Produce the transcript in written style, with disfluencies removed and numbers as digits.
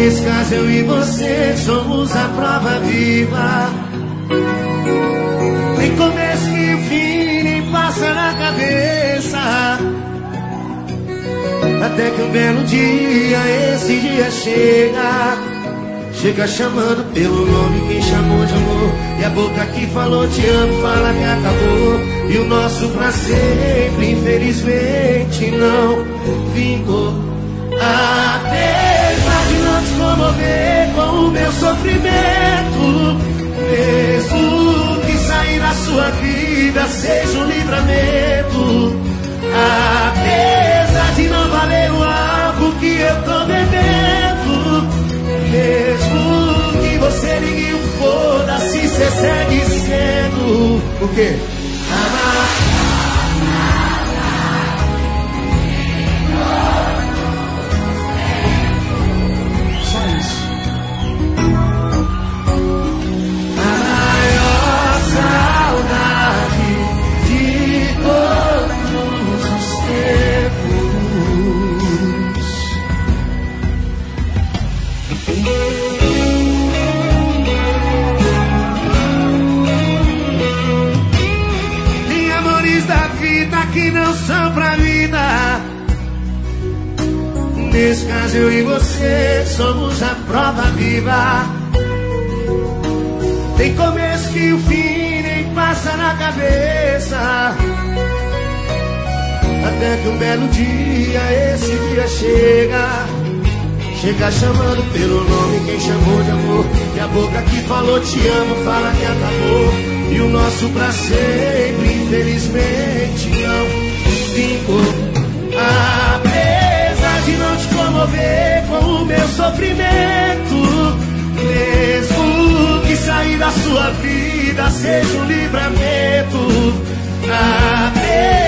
Nesse caso eu e você somos a prova viva. Nem começo nem fim, nem passa na cabeça. Até que um belo dia, esse dia chega. Chega chamando pelo nome quem chamou de amor. E a boca que falou te amo fala que acabou. E o nosso pra sempre, infelizmente, não vingou. Apesar de não te comover com o meu sofrimento, mesmo que sair da sua vida seja um livramento. Apesar de não valer o álcool que eu tô bebendo, mesmo que você ligue o foda-se, cê segue sendo o quê? Só isso. A maior saudade de todos os tempos. Tem amores da vida que não são pra vida. Nesse caso eu e você somos a prova viva. Tem começo que o fim nem passa na cabeça. Até que um belo dia, esse dia chega. Chega chamando pelo nome quem chamou de amor. E a boca que falou te amo fala que acabou. E o nosso pra sempre, infelizmente, não vingou. Apesar de não te comover com o meu sofrimento, mesmo que sair da sua vida seja um livramento. Apesar